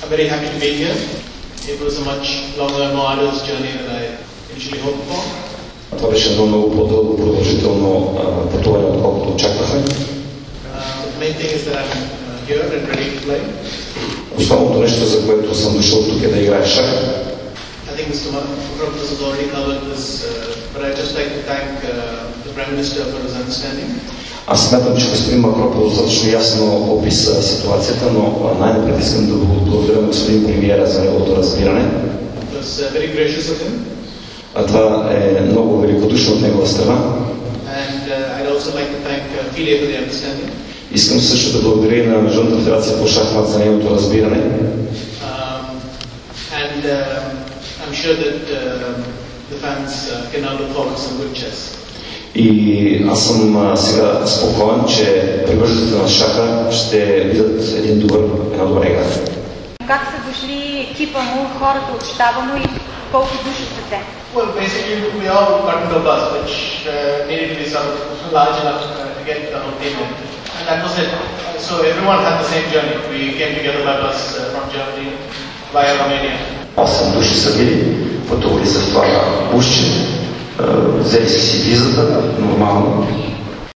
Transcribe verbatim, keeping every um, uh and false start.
I'm very happy to be here. It was a much longer and more arduous journey than I initially hoped for. Това беше едно много по-дълго продължително пътуване, отколкото очаквахме. The main thing is that I'm uh, here and ready to play. Основното нещо, за което съм дошъл тук, е да играя шах. I think Mister Makropoulos has already covered this, uh, but I'd just like to thank uh, the Prime Minister for his understanding. Аз смятам, че господин Макропoulos достатъчно ясно описа ситуацията, но най-напред искам да благодаря на господин премиера за неговото разбиране. It was uh, very gracious of him. А това е много великодушно от негова страна. And uh, I'd also like to thank uh, F I D E for the understanding. Искам също да благодаря и на Международната федерация по шахмат за нейното разбиране. Um, and uh, I'm sure that uh, the fans uh, can now look forward to some good chess. И аз съм а, сега спокоен, че привържениците на шаха ще видят един добър, една добра игра. Как са дошли екипа му, хората от щаба му и колко души са те? Well, basically we all got into a bus which uh, needed to be sort of large enough uh, to get the whole team in. And that was it. So everyone had the same journey. We came together by bus uh, from Germany via Romania. Осем души са били, пътували са в това бусче, взели са си визата, нормално.